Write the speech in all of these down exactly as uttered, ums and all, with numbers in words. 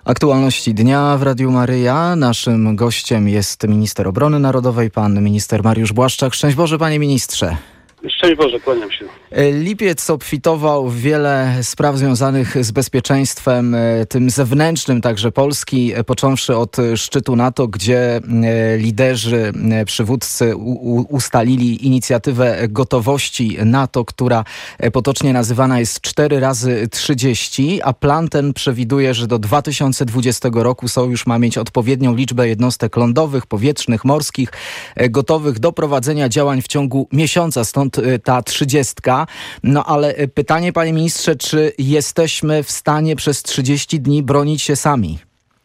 Aktualności dnia w Radiu Maryja. Naszym gościem jest minister obrony narodowej, pan minister Mariusz Błaszczak. Szczęść Boże, panie ministrze. Szczęść Boże, kłaniam się. Lipiec obfitował w wiele spraw związanych z bezpieczeństwem, tym zewnętrznym także Polski, począwszy od szczytu NATO, gdzie liderzy, przywódcy u- ustalili inicjatywę gotowości NATO, która potocznie nazywana jest cztery razy trzydzieści, a plan ten przewiduje, że do dwa tysiące dwudziestego roku Sojusz ma mieć odpowiednią liczbę jednostek lądowych, powietrznych, morskich, gotowych do prowadzenia działań w ciągu miesiąca, stąd ta trzydziestka. No ale pytanie, panie ministrze, czy jesteśmy w stanie przez trzydzieści dni bronić się sami?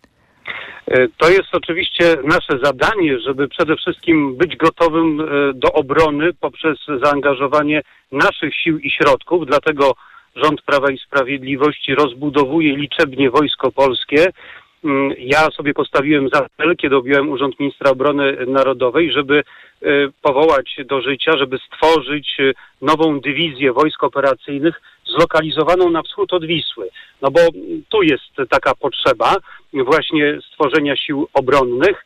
To jest oczywiście nasze zadanie, żeby przede wszystkim być gotowym do obrony poprzez zaangażowanie naszych sił i środków. Dlatego rząd Prawa i Sprawiedliwości rozbudowuje liczebnie Wojsko Polskie. Ja sobie postawiłem za cel, kiedy objąłem Urząd Ministra Obrony Narodowej, żeby powołać do życia, żeby stworzyć nową dywizję wojsk operacyjnych zlokalizowaną na wschód od Wisły. No bo tu jest taka potrzeba właśnie stworzenia sił obronnych.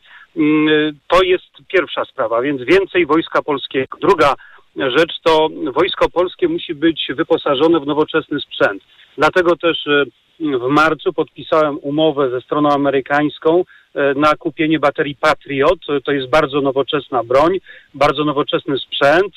To jest pierwsza sprawa, więc więcej Wojska Polskiego. Druga rzecz to Wojsko Polskie musi być wyposażone w nowoczesny sprzęt. Dlatego też w marcu podpisałem umowę ze stroną amerykańską na kupienie baterii Patriot. To jest bardzo nowoczesna broń, bardzo nowoczesny sprzęt,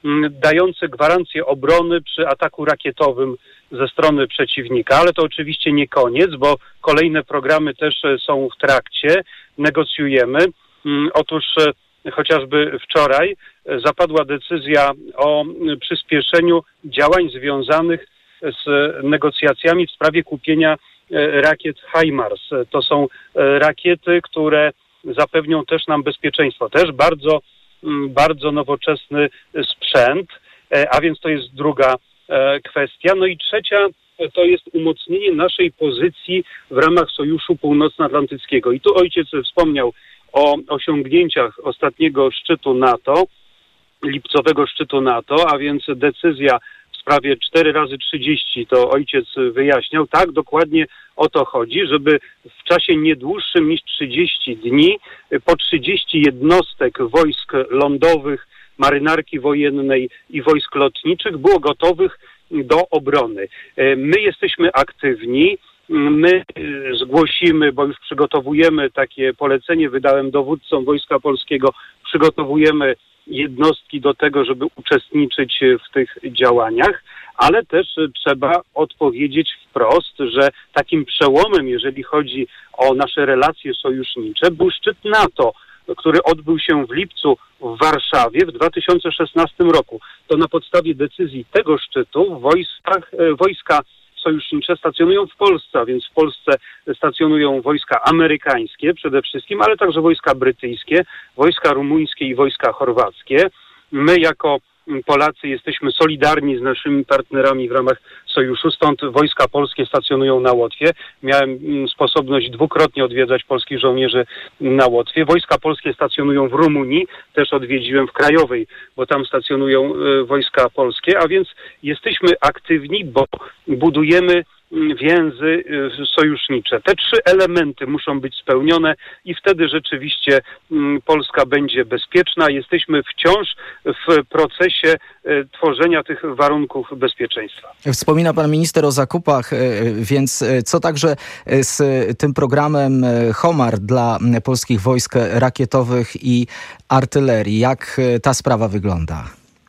dający gwarancję obrony przy ataku rakietowym ze strony przeciwnika. Ale to oczywiście nie koniec, bo kolejne programy też są w trakcie, negocjujemy. Otóż chociażby wczoraj zapadła decyzja o przyspieszeniu działań związanych z negocjacjami w sprawie kupienia rakiet HIMARS. To są rakiety, które zapewnią też nam bezpieczeństwo. Też bardzo, bardzo nowoczesny sprzęt, a więc to jest druga kwestia. No i trzecia to jest umocnienie naszej pozycji w ramach Sojuszu Północnoatlantyckiego. I tu ojciec wspomniał o osiągnięciach ostatniego szczytu NATO, lipcowego szczytu NATO, a więc decyzja w sprawie cztery razy trzydzieści, to ojciec wyjaśniał. Tak, dokładnie o to chodzi, żeby w czasie nie dłuższym niż trzydzieści dni po trzydzieści jednostek wojsk lądowych, marynarki wojennej i wojsk lotniczych było gotowych do obrony. My jesteśmy aktywni. My zgłosimy, bo już przygotowujemy takie polecenie, wydałem dowódcom Wojska Polskiego, przygotowujemy jednostki do tego, żeby uczestniczyć w tych działaniach, ale też trzeba odpowiedzieć wprost, że takim przełomem, jeżeli chodzi o nasze relacje sojusznicze, był szczyt NATO, który odbył się w lipcu w Warszawie w dwa tysiące szesnastym roku. To na podstawie decyzji tego szczytu w wojskach, wojska sojusznicze stacjonują w Polsce, a więc w Polsce stacjonują wojska amerykańskie przede wszystkim, ale także wojska brytyjskie, wojska rumuńskie i wojska chorwackie. My jako Polacy jesteśmy solidarni z naszymi partnerami w ramach sojuszu, stąd wojska polskie stacjonują na Łotwie. Miałem sposobność dwukrotnie odwiedzać polskich żołnierzy na Łotwie. Wojska polskie stacjonują w Rumunii, też odwiedziłem w Krajowej, bo tam stacjonują wojska polskie, a więc jesteśmy aktywni, bo budujemy więzy sojusznicze. Te trzy elementy muszą być spełnione i wtedy rzeczywiście Polska będzie bezpieczna. Jesteśmy wciąż w procesie tworzenia tych warunków bezpieczeństwa. Wspomina pan minister o zakupach, więc co także z tym programem HOMAR dla polskich wojsk rakietowych i artylerii? Jak ta sprawa wygląda?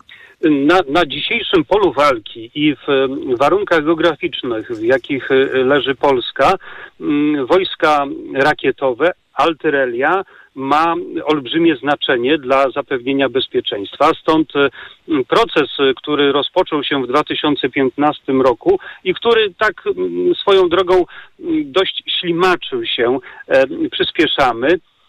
Na, na dzisiejszym polu walki i w warunkach geograficznych, w jakich leży Polska, wojska rakietowe, artyleria ma olbrzymie znaczenie dla zapewnienia bezpieczeństwa. Stąd proces, który rozpoczął się w dwa tysiące piętnastym roku i który tak swoją drogą dość ślimaczył się, przyspieszamy.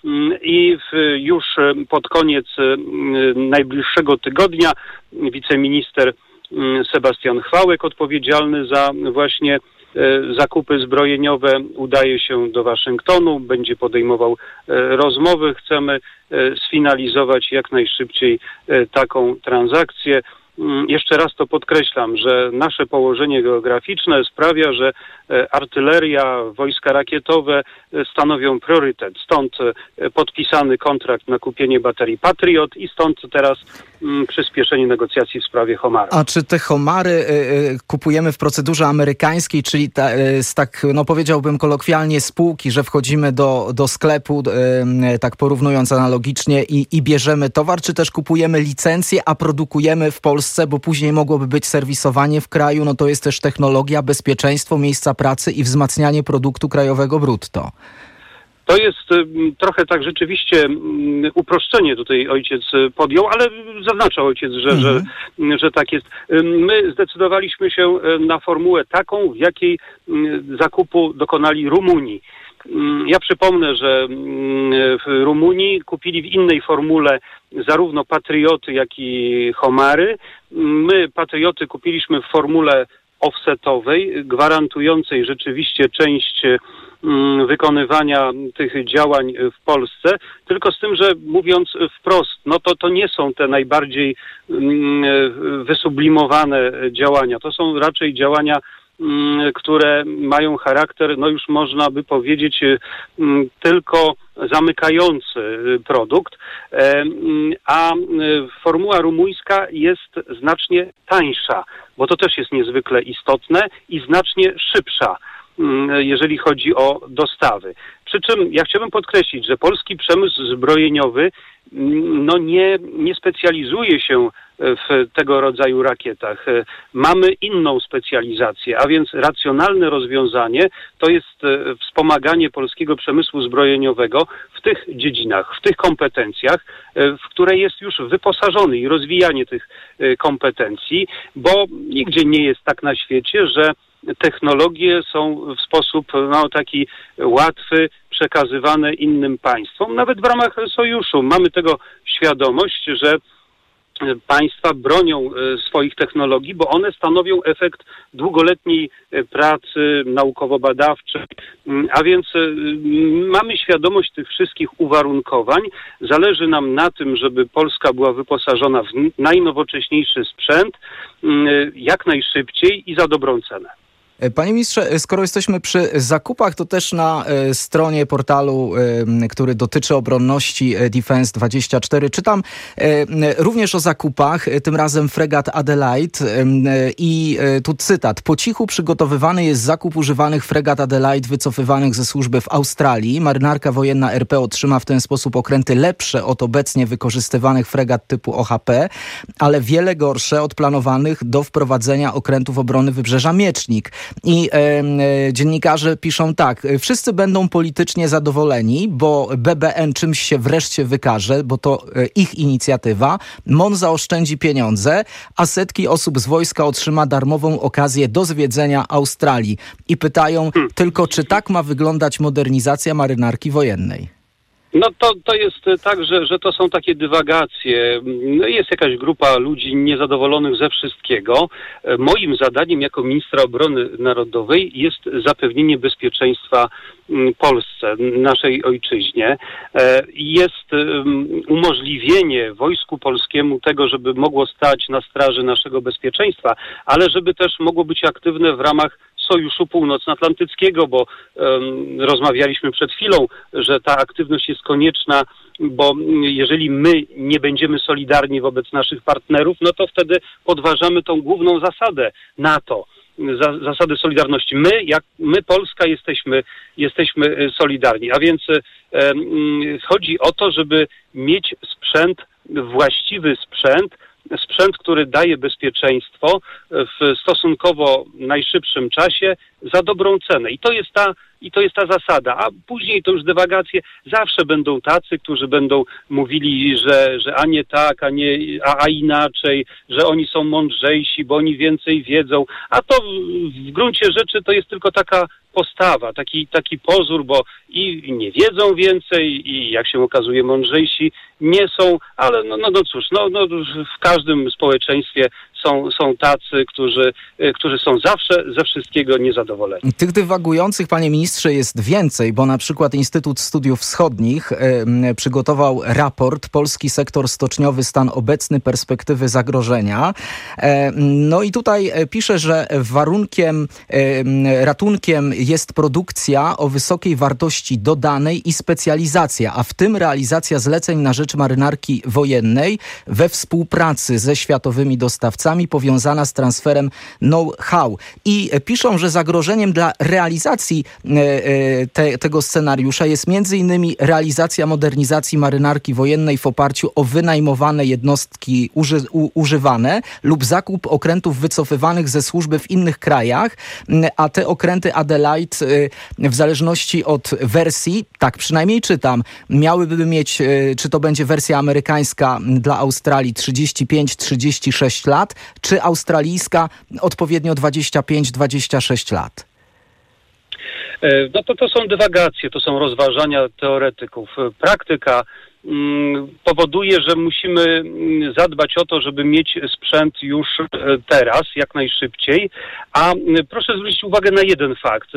I w, już pod koniec najbliższego tygodnia wiceminister Sebastian Chwałek, odpowiedzialny za właśnie zakupy zbrojeniowe, udaje się do Waszyngtonu, będzie podejmował rozmowy. Chcemy sfinalizować jak najszybciej taką transakcję. jeszcze raz to podkreślam, że nasze położenie geograficzne sprawia, że artyleria, wojska rakietowe stanowią priorytet. Stąd podpisany kontrakt na kupienie baterii Patriot i stąd teraz przyspieszenie negocjacji w sprawie Homara. A czy te Homary y, y, kupujemy w procedurze amerykańskiej, czyli ta, y, z tak, no powiedziałbym kolokwialnie spółki, że wchodzimy do, do sklepu, y, tak porównując analogicznie i, i bierzemy towar, czy też kupujemy licencję, a produkujemy w Polsce, bo później mogłoby być serwisowanie w kraju, no to jest też technologia, bezpieczeństwo, miejsca pracy i wzmacnianie produktu krajowego brutto. To jest trochę tak rzeczywiście uproszczenie tutaj ojciec podjął, ale zaznaczał ojciec, że, mhm. że, że tak jest. My zdecydowaliśmy się na formułę taką, w jakiej zakupu dokonali Rumuni. Ja przypomnę, że w Rumunii kupili w innej formule zarówno Patrioty, jak i Homary. My Patrioty kupiliśmy w formule offsetowej, gwarantującej rzeczywiście część wykonywania tych działań w Polsce, tylko z tym, że mówiąc wprost, no to to nie są te najbardziej wysublimowane działania. To są raczej działania, które mają charakter, no już można by powiedzieć, tylko zamykający produkt, a formuła rumuńska jest znacznie tańsza, bo to też jest niezwykle istotne i znacznie szybsza, jeżeli chodzi o dostawy. Przy czym ja chciałbym podkreślić, że polski przemysł zbrojeniowy no nie, nie specjalizuje się w tego rodzaju rakietach. Mamy inną specjalizację, a więc racjonalne rozwiązanie to jest wspomaganie polskiego przemysłu zbrojeniowego w tych dziedzinach, w tych kompetencjach, w które jest już wyposażony i rozwijanie tych kompetencji, bo nigdzie nie jest tak na świecie, że technologie są w sposób no, taki łatwy przekazywane innym państwom, nawet w ramach sojuszu. Mamy tego świadomość, że państwa bronią swoich technologii, bo one stanowią efekt długoletniej pracy naukowo-badawczej, a więc mamy świadomość tych wszystkich uwarunkowań. Zależy nam na tym, żeby Polska była wyposażona w najnowocześniejszy sprzęt jak najszybciej i za dobrą cenę. Panie ministrze, skoro jesteśmy przy zakupach, to też na stronie portalu, który dotyczy obronności Defense dwadzieścia cztery, czytam również o zakupach, tym razem fregat Adelaide i tu cytat. Po cichu przygotowywany jest zakup używanych fregat Adelaide wycofywanych ze służby w Australii. Marynarka wojenna R P otrzyma w ten sposób okręty lepsze od obecnie wykorzystywanych fregat typu O H P, ale wiele gorsze od planowanych do wprowadzenia okrętów obrony Wybrzeża Miecznik. I e, e, dziennikarze piszą tak, wszyscy będą politycznie zadowoleni, bo B B N czymś się wreszcie wykaże, bo to e, ich inicjatywa. M O N zaoszczędzi pieniądze, a setki osób z wojska otrzyma darmową okazję do zwiedzenia Australii. I pytają tylko, czy tak ma wyglądać modernizacja marynarki wojennej? No to, to jest tak, że, że to są takie dywagacje. No jest jakaś grupa ludzi niezadowolonych ze wszystkiego. Moim zadaniem jako ministra obrony narodowej jest zapewnienie bezpieczeństwa Polsce, naszej ojczyźnie. Jest umożliwienie wojsku polskiemu tego, żeby mogło stać na straży naszego bezpieczeństwa, ale żeby też mogło być aktywne w ramach Sojuszu Północnoatlantyckiego, bo um, rozmawialiśmy przed chwilą, że ta aktywność jest konieczna, bo jeżeli my nie będziemy solidarni wobec naszych partnerów, no to wtedy podważamy tą główną zasadę NATO, za, zasadę solidarności. My, jak my Polska jesteśmy, jesteśmy solidarni, a więc um, chodzi o to, żeby mieć sprzęt, właściwy sprzęt, sprzęt, który daje bezpieczeństwo w stosunkowo najszybszym czasie za dobrą cenę. I to jest ta, i to jest ta zasada. A później to już dywagacje. Zawsze będą tacy, którzy będą mówili, że, że a nie tak, a nie, a, a inaczej, że oni są mądrzejsi, bo oni więcej wiedzą. A to w gruncie rzeczy to jest tylko taka postawa, taki, taki pozór, bo i nie wiedzą więcej i jak się okazuje mądrzejsi nie są, ale no, no, no cóż, no, no, w każdym społeczeństwie są, są tacy, którzy, którzy są zawsze ze wszystkiego niezadowoleni. Tych dywagujących, panie ministrze, jest więcej, bo na przykład Instytut Studiów Wschodnich y, przygotował raport Polski sektor stoczniowy, stan obecny, perspektywy zagrożenia. E, no i tutaj pisze, że warunkiem, y, ratunkiem jest produkcja o wysokiej wartości dodanej i specjalizacja, a w tym realizacja zleceń na rzecz marynarki wojennej we współpracy ze światowymi dostawcami powiązana z transferem know-how. I piszą, że zagrożeniem dla realizacji te, tego scenariusza jest między innymi realizacja modernizacji marynarki wojennej w oparciu o wynajmowane jednostki uży, u, używane lub zakup okrętów wycofywanych ze służby w innych krajach, a te okręty Adelaide w zależności od wersji, tak przynajmniej czytam, miałyby mieć, czy to będzie wersja amerykańska dla Australii trzydzieści pięć trzydzieści sześć lat, czy australijska odpowiednio dwadzieścia pięć dwadzieścia sześć lat. No to, to są dywagacje, to są rozważania teoretyków. Praktyka mm, powoduje, że musimy zadbać o to, żeby mieć sprzęt już teraz, jak najszybciej. A proszę zwrócić uwagę na jeden fakt.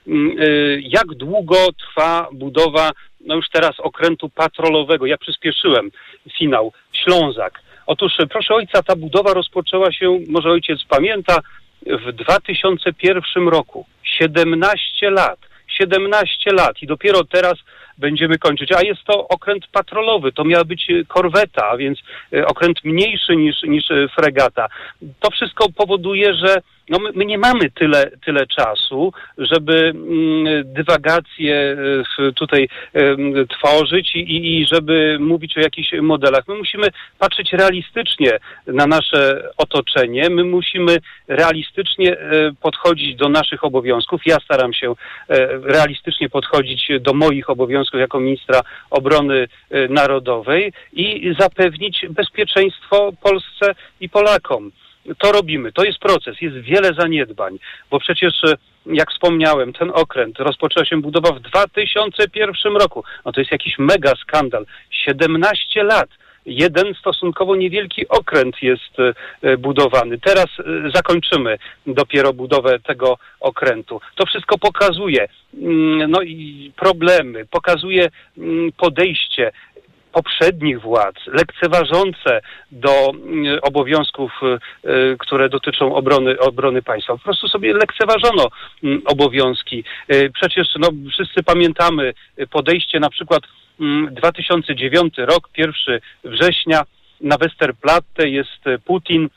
Jak długo trwa budowa, no już teraz okrętu patrolowego? Ja przyspieszyłem finał. Ślązak. Otóż, proszę ojca, ta budowa rozpoczęła się, może ojciec pamięta, w dwa tysiące pierwszym roku. siedemnaście lat. siedemnaście lat i dopiero teraz będziemy kończyć. A jest to okręt patrolowy. To miała być korweta, a więc okręt mniejszy niż, niż fregata. To wszystko powoduje, że no my, my nie mamy tyle, tyle czasu, żeby mm, dywagacje y, tutaj y, tworzyć i, i żeby mówić o jakichś modelach. My musimy patrzeć realistycznie na nasze otoczenie. My musimy realistycznie y, podchodzić do naszych obowiązków. Ja staram się y, realistycznie podchodzić do moich obowiązków jako ministra obrony y, narodowej i zapewnić bezpieczeństwo Polsce i Polakom. To robimy, to jest proces, jest wiele zaniedbań, bo przecież, jak wspomniałem, ten okręt rozpoczęła się budowa w dwa tysiące pierwszym roku. No to jest jakiś mega skandal. siedemnaście lat. Jeden stosunkowo niewielki okręt jest budowany. Teraz zakończymy dopiero budowę tego okrętu. To wszystko pokazuje no i problemy, pokazuje podejście poprzednich władz, lekceważące do y, obowiązków, y, y, które dotyczą obrony, obrony państwa. Po prostu sobie lekceważono y, obowiązki. Y, przecież no, wszyscy pamiętamy podejście na przykład y, dwa tysiące dziewiąty rok, pierwszego września na Westerplatte jest Putin.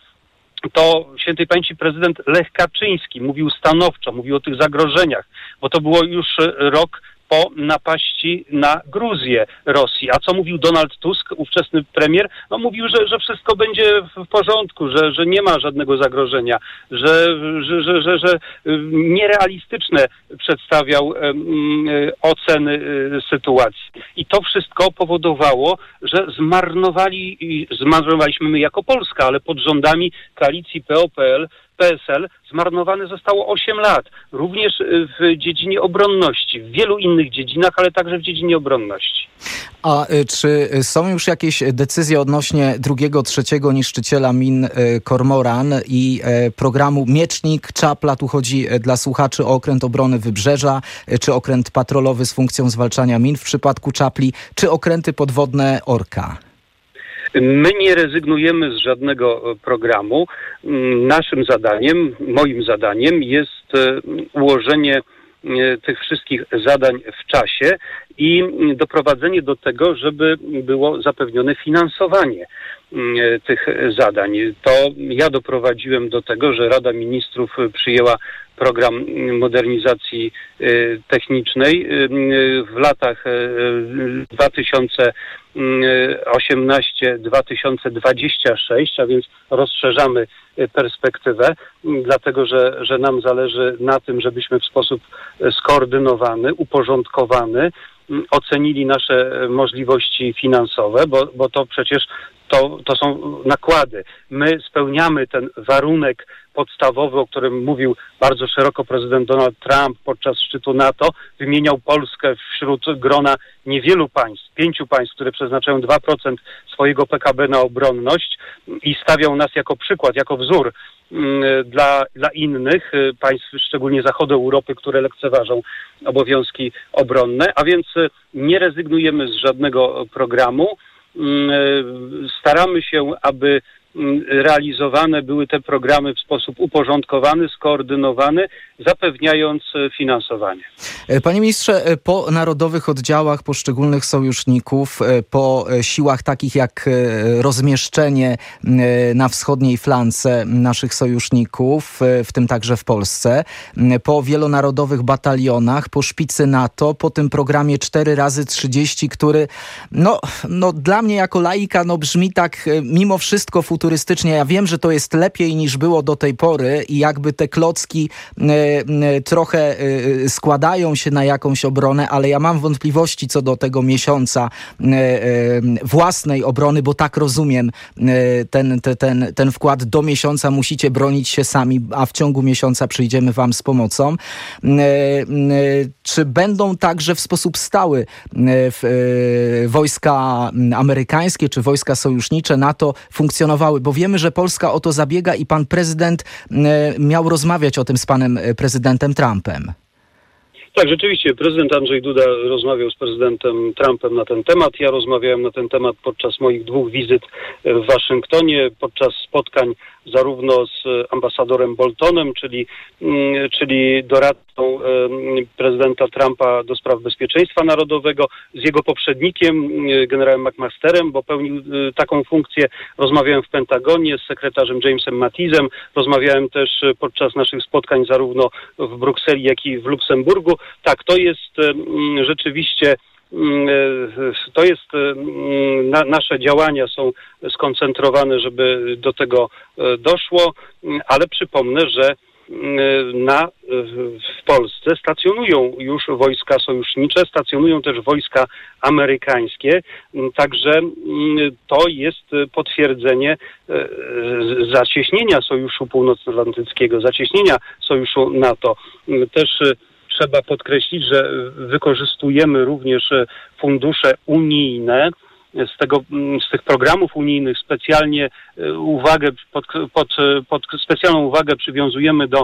To świętej pamięci prezydent Lech Kaczyński mówił stanowczo, mówił o tych zagrożeniach, bo to było już rok po napaści na Gruzję Rosji. A co mówił Donald Tusk, ówczesny premier? No mówił, że, że wszystko będzie w porządku, że, że nie ma żadnego zagrożenia, że, że, że, że, że nierealistyczne przedstawiał um, oceny um, sytuacji. I to wszystko powodowało, że zmarnowali, zmarnowaliśmy my jako Polska, ale pod rządami koalicji P O P L, P S L zmarnowane zostało osiem lat. Również w dziedzinie obronności, w wielu innych dziedzinach, ale także w dziedzinie obronności. A czy są już jakieś decyzje odnośnie drugiego, trzeciego niszczyciela min Kormoran i programu Miecznik, Czapla? Tu chodzi dla słuchaczy o okręt obrony Wybrzeża, czy okręt patrolowy z funkcją zwalczania min w przypadku Czapli, czy okręty podwodne Orka? My nie rezygnujemy z żadnego programu. Naszym zadaniem, moim zadaniem jest ułożenie tych wszystkich zadań w czasie i doprowadzenie do tego, żeby było zapewnione finansowanie tych zadań. To ja doprowadziłem do tego, że Rada Ministrów przyjęła program modernizacji technicznej w latach dwa tysiące osiemnaście do dwa tysiące dwudziestego szóstego, a więc rozszerzamy perspektywę, dlatego że, że nam zależy na tym, żebyśmy w sposób skoordynowany, uporządkowany ocenili nasze możliwości finansowe, bo, bo to przecież to, to są nakłady. My spełniamy ten warunek podstawowy, o którym mówił bardzo szeroko prezydent Donald Trump podczas szczytu NATO. Wymieniał Polskę wśród grona niewielu państw, pięciu państw, które przeznaczają dwa procent swojego P K B na obronność i stawiał nas jako przykład, jako wzór dla, dla innych państw, szczególnie zachodu Europy, które lekceważą obowiązki obronne, a więc nie rezygnujemy z żadnego programu. Staramy się, aby realizowane były te programy w sposób uporządkowany, skoordynowany, zapewniając finansowanie. Panie ministrze, po narodowych oddziałach poszczególnych sojuszników, po siłach takich jak rozmieszczenie na wschodniej flance naszych sojuszników, w tym także w Polsce, po wielonarodowych batalionach, po szpicy NATO, po tym programie cztery razy trzydzieści, który no, no dla mnie jako laika no brzmi tak mimo wszystko futurystycznie. Ja wiem, że to jest lepiej niż było do tej pory i jakby te klocki trochę składają się na jakąś obronę, ale ja mam wątpliwości co do tego miesiąca własnej obrony, bo tak rozumiem ten, ten, ten, ten wkład. Do miesiąca musicie bronić się sami, a w ciągu miesiąca przyjdziemy wam z pomocą. Czy będą także w sposób stały wojska amerykańskie czy wojska sojusznicze NATO funkcjonowały? Bo wiemy, że Polska o to zabiega i pan prezydent miał rozmawiać o tym z panem prezydentem Trumpem. Tak, rzeczywiście. Prezydent Andrzej Duda rozmawiał z prezydentem Trumpem na ten temat. Ja rozmawiałem na ten temat podczas moich dwóch wizyt w Waszyngtonie, podczas spotkań zarówno z ambasadorem Boltonem, czyli, czyli doradcą prezydenta Trumpa do spraw bezpieczeństwa narodowego, z jego poprzednikiem, generałem McMasterem, bo pełnił taką funkcję. Rozmawiałem w Pentagonie z sekretarzem Jamesem Mattisem. Rozmawiałem też podczas naszych spotkań zarówno w Brukseli, jak i w Luksemburgu. Tak, to jest rzeczywiście To jest, na, nasze działania są skoncentrowane, żeby do tego doszło, ale przypomnę, że na, w Polsce stacjonują już wojska sojusznicze, stacjonują też wojska amerykańskie, także to jest potwierdzenie zacieśnienia Sojuszu Północnoatlantyckiego, zacieśnienia Sojuszu NATO. Też trzeba podkreślić, że wykorzystujemy również fundusze unijne. Z, tego, z tych programów unijnych specjalnie uwagę, pod, pod, pod specjalną uwagę przywiązujemy do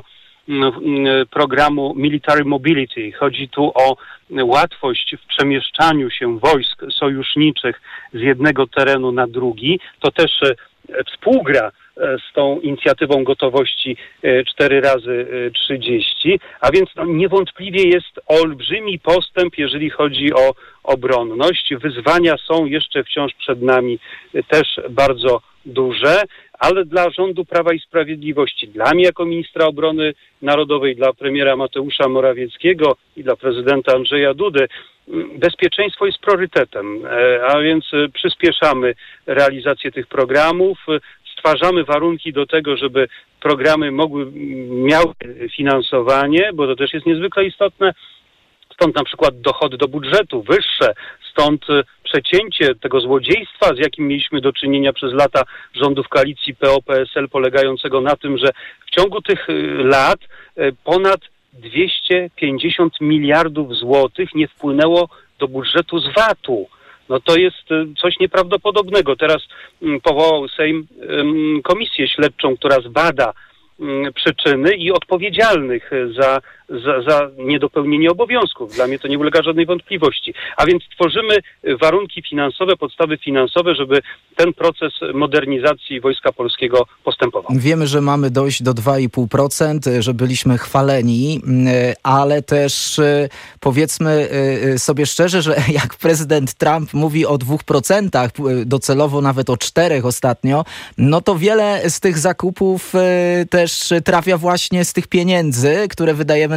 programu Military Mobility. Chodzi tu o łatwość w przemieszczaniu się wojsk sojuszniczych z jednego terenu na drugi. To też współgra z tą inicjatywą gotowości cztery razy trzydzieści, a więc no, niewątpliwie jest olbrzymi postęp, jeżeli chodzi o obronność. Wyzwania są jeszcze wciąż przed nami też bardzo duże, ale dla rządu Prawa i Sprawiedliwości, dla mnie jako ministra obrony narodowej, dla premiera Mateusza Morawieckiego i dla prezydenta Andrzeja Dudy bezpieczeństwo jest priorytetem, a więc przyspieszamy realizację tych programów, stwarzamy warunki do tego, żeby programy mogły, miały finansowanie, bo to też jest niezwykle istotne. Stąd na przykład dochody do budżetu wyższe, stąd przecięcie tego złodziejstwa, z jakim mieliśmy do czynienia przez lata rządów koalicji P O P S L, polegającego na tym, że w ciągu tych lat ponad dwieście pięćdziesiąt miliardów złotych nie wpłynęło do budżetu z V A T-u. No to jest coś nieprawdopodobnego. Teraz powołał Sejm komisję śledczą, która zbada przyczyny i odpowiedzialnych za, za, za niedopełnienie obowiązków. Dla mnie to nie ulega żadnej wątpliwości. A więc tworzymy warunki finansowe, podstawy finansowe, żeby ten proces modernizacji Wojska Polskiego postępował. Wiemy, że mamy dojść do dwa i pół procent, że byliśmy chwaleni, ale też powiedzmy sobie szczerze, że jak prezydent Trump mówi o dwóch procentach, docelowo nawet o czterech ostatnio, no to wiele z tych zakupów też trafia właśnie z tych pieniędzy, które wydajemy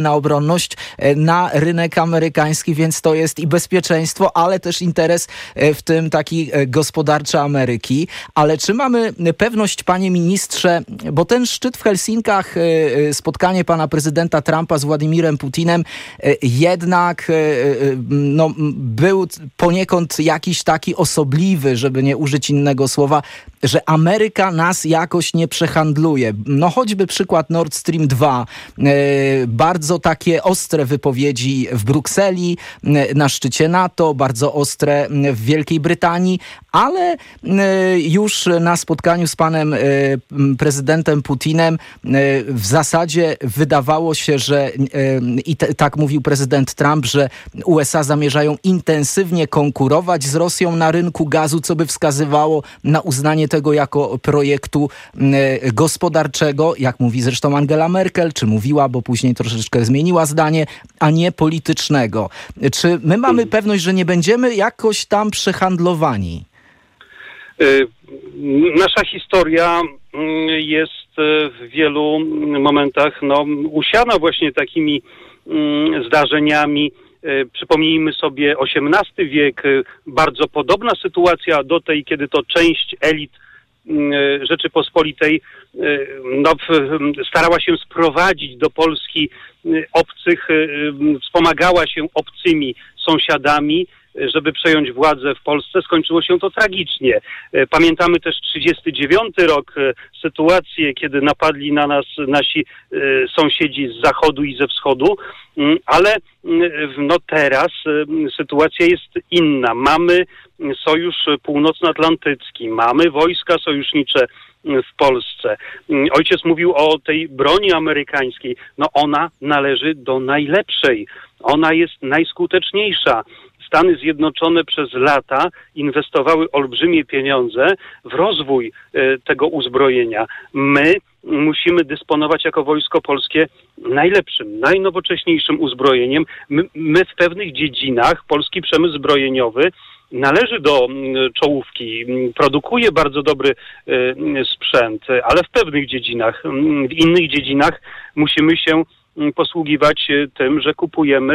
wydamy na obronność, na rynek amerykański, więc to jest i bezpieczeństwo, ale też interes w tym taki gospodarczy Ameryki. Ale czy mamy pewność, panie ministrze, bo ten szczyt w Helsinkach, spotkanie pana prezydenta Trumpa z Władimirem Putinem jednak no, był poniekąd jakiś taki osobliwy, żeby nie użyć innego słowa, że Ameryka nas jakoś nie przehandluje. No choćby przykład Nord Stream dwa. Bardzo takie ostre wypowiedzi w Brukseli, na szczycie NATO, bardzo ostre w Wielkiej Brytanii, ale już na spotkaniu z panem prezydentem Putinem w zasadzie wydawało się, że i t- tak mówił prezydent Trump, że U S A zamierzają intensywnie konkurować z Rosją na rynku gazu, co by wskazywało na uznanie tego jako projektu gospodarczego, jak mówi zresztą Angela Merkel, czy mówiła, bo później troszeczkę zmieniła zdanie, a nie politycznego. Czy my mamy pewność, że nie będziemy jakoś tam przehandlowani? Nasza historia jest w wielu momentach no, usiana właśnie takimi zdarzeniami. Przypomnijmy sobie osiemnasty wiek, bardzo podobna sytuacja do tej, kiedy to część elit Rzeczypospolitej no, starała się sprowadzić do Polski obcych, wspomagała się obcymi sąsiadami, żeby przejąć władzę w Polsce. Skończyło się to tragicznie. Pamiętamy też trzydziesty dziewiąty rok, sytuację, kiedy napadli na nas nasi sąsiedzi z zachodu i ze wschodu, ale no teraz sytuacja jest inna. Mamy Sojusz Północnoatlantycki, mamy wojska sojusznicze w Polsce. Ojciec mówił o tej broni amerykańskiej. No ona należy do najlepszej. Ona jest najskuteczniejsza. Stany Zjednoczone przez lata inwestowały olbrzymie pieniądze w rozwój tego uzbrojenia. My musimy dysponować jako Wojsko Polskie najlepszym, najnowocześniejszym uzbrojeniem. My, my w pewnych dziedzinach, polski przemysł zbrojeniowy należy do czołówki, produkuje bardzo dobry sprzęt, ale w pewnych dziedzinach, w innych dziedzinach musimy się posługiwać tym, że kupujemy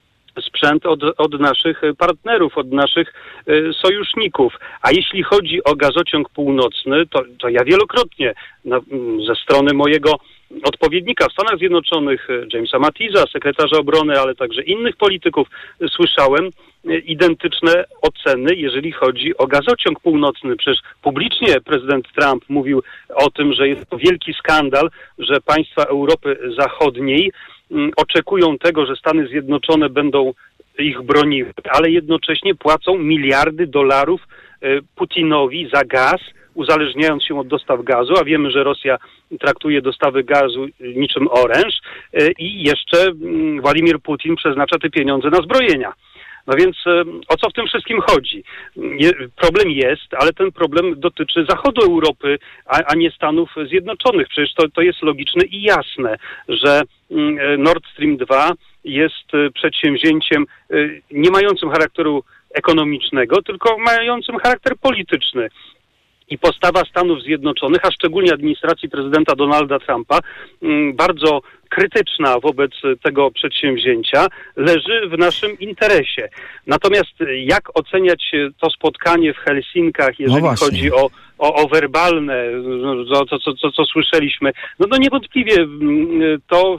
sprzęt od, od naszych partnerów, od naszych y, sojuszników. A jeśli chodzi o gazociąg północny, to, to ja wielokrotnie na, ze strony mojego odpowiednika w Stanach Zjednoczonych, Jamesa Mattiza, sekretarza obrony, ale także innych polityków, słyszałem identyczne oceny, jeżeli chodzi o gazociąg północny. Przecież publicznie prezydent Trump mówił o tym, że jest to wielki skandal, że państwa Europy Zachodniej oczekują tego, że Stany Zjednoczone będą ich broniły, ale jednocześnie płacą miliardy dolarów Putinowi za gaz, uzależniając się od dostaw gazu, a wiemy, że Rosja traktuje dostawy gazu niczym oręż i jeszcze Władimir Putin przeznacza te pieniądze na zbrojenia. No więc o co w tym wszystkim chodzi? Problem jest, ale ten problem dotyczy zachodu Europy, a, a nie Stanów Zjednoczonych. Przecież to, to jest logiczne i jasne, że Nord Stream dwa jest przedsięwzięciem nie mającym charakteru ekonomicznego, tylko mającym charakter polityczny. I postawa Stanów Zjednoczonych, a szczególnie administracji prezydenta Donalda Trumpa, bardzo krytyczna wobec tego przedsięwzięcia, leży w naszym interesie. Natomiast jak oceniać to spotkanie w Helsinkach, jeżeli no chodzi o, o, o werbalne, co, co, co, co słyszeliśmy? No, no niewątpliwie to,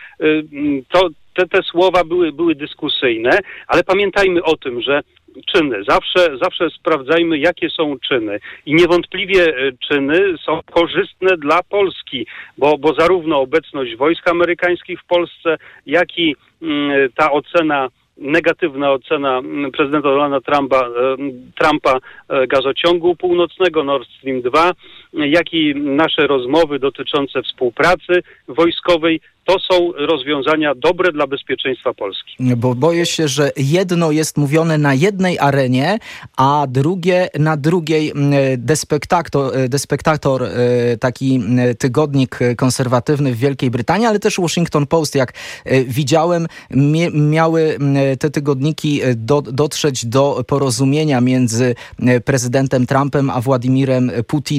to te, te słowa były, były dyskusyjne, ale pamiętajmy o tym, że czyny. Zawsze, zawsze sprawdzajmy, jakie są czyny. I niewątpliwie czyny są korzystne dla Polski, bo, bo zarówno obecność wojsk amerykańskich w Polsce, jak i mm, ta ocena, negatywna ocena prezydenta Donalda Trumpa, Trumpa gazociągu północnego Nord Stream dwa, jak i nasze rozmowy dotyczące współpracy wojskowej, to są rozwiązania dobre dla bezpieczeństwa Polski. Bo boję się, że jedno jest mówione na jednej arenie, a drugie na drugiej. Despektator, Despektator, taki tygodnik konserwatywny w Wielkiej Brytanii, ale też Washington Post, jak widziałem, miały te tygodniki do, dotrzeć do porozumienia między prezydentem Trumpem a Władimirem Putinem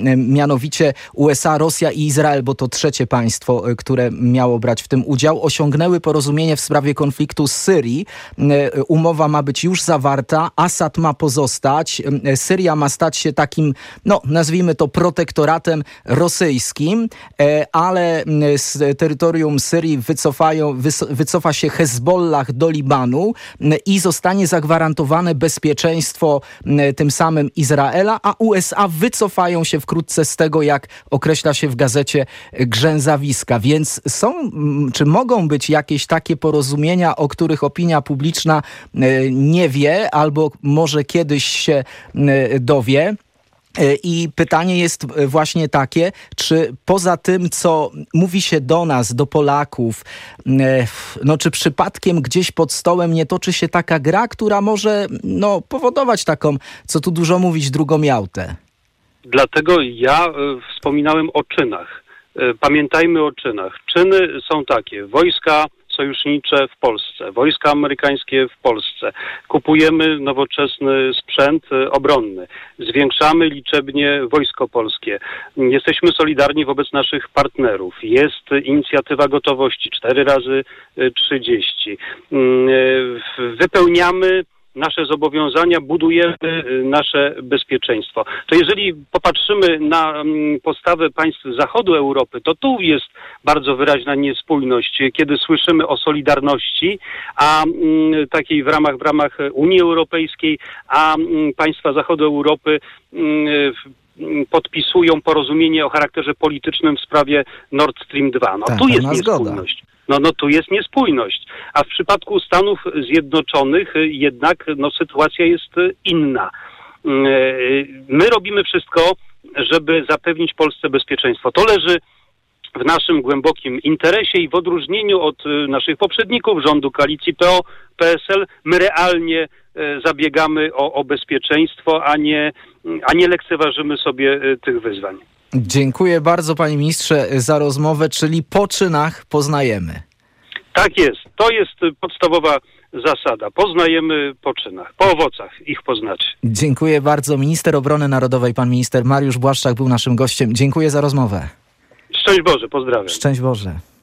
mianowicie U S A, Rosja i Izrael, bo to trzecie państwo, które miało brać w tym udział, osiągnęły porozumienie w sprawie konfliktu z Syrii. Umowa ma być już zawarta, Asad ma pozostać, Syria ma stać się takim, no nazwijmy to protektoratem rosyjskim, ale z terytorium Syrii wycofają, wycofa się Hezbollah do Libanu i zostanie zagwarantowane bezpieczeństwo tym samym Izraela, a U S A wycofają się wkrótce z tego, jak określa się w gazecie, grzęzawiska. Więc są, czy mogą być jakieś takie porozumienia, o których opinia publiczna nie wie, albo może kiedyś się dowie? I pytanie jest właśnie takie, czy poza tym, co mówi się do nas, do Polaków, no czy przypadkiem gdzieś pod stołem nie toczy się taka gra, która może no, powodować taką, co tu dużo mówić, drugą Jałtę? Dlatego ja y, wspominałem o czynach. Y, pamiętajmy o czynach. Czyny są takie. Wojska sojusznicze w Polsce, wojska amerykańskie w Polsce. Kupujemy nowoczesny sprzęt obronny. Zwiększamy liczebnie wojsko polskie. Jesteśmy solidarni wobec naszych partnerów. Jest inicjatywa gotowości cztery razy trzydzieści. Wypełniamy nasze zobowiązania, budujemy nasze bezpieczeństwo. To jeżeli popatrzymy na postawę państw zachodu Europy, to tu jest bardzo wyraźna niespójność, kiedy słyszymy o solidarności, a takiej w ramach, w ramach Unii Europejskiej, a państwa zachodu Europy podpisują porozumienie o charakterze politycznym w sprawie Nord Stream dwa. No tak, tu jest niespójność. Zgoda. No, no tu jest niespójność. A w przypadku Stanów Zjednoczonych jednak no, sytuacja jest inna. My robimy wszystko, żeby zapewnić Polsce bezpieczeństwo. To leży w naszym głębokim interesie i w odróżnieniu od naszych poprzedników, rządu koalicji P O P S L, my realnie zabiegamy o, o bezpieczeństwo, a nie, a nie lekceważymy sobie tych wyzwań. Dziękuję bardzo, panie ministrze, za rozmowę, czyli po czynach poznajemy. Tak jest. To jest podstawowa zasada. Poznajemy po czynach. Po owocach ich poznać. Dziękuję bardzo. Minister Obrony Narodowej, pan minister Mariusz Błaszczak był naszym gościem. Dziękuję za rozmowę. Szczęść Boże, pozdrawiam. Szczęść Boże.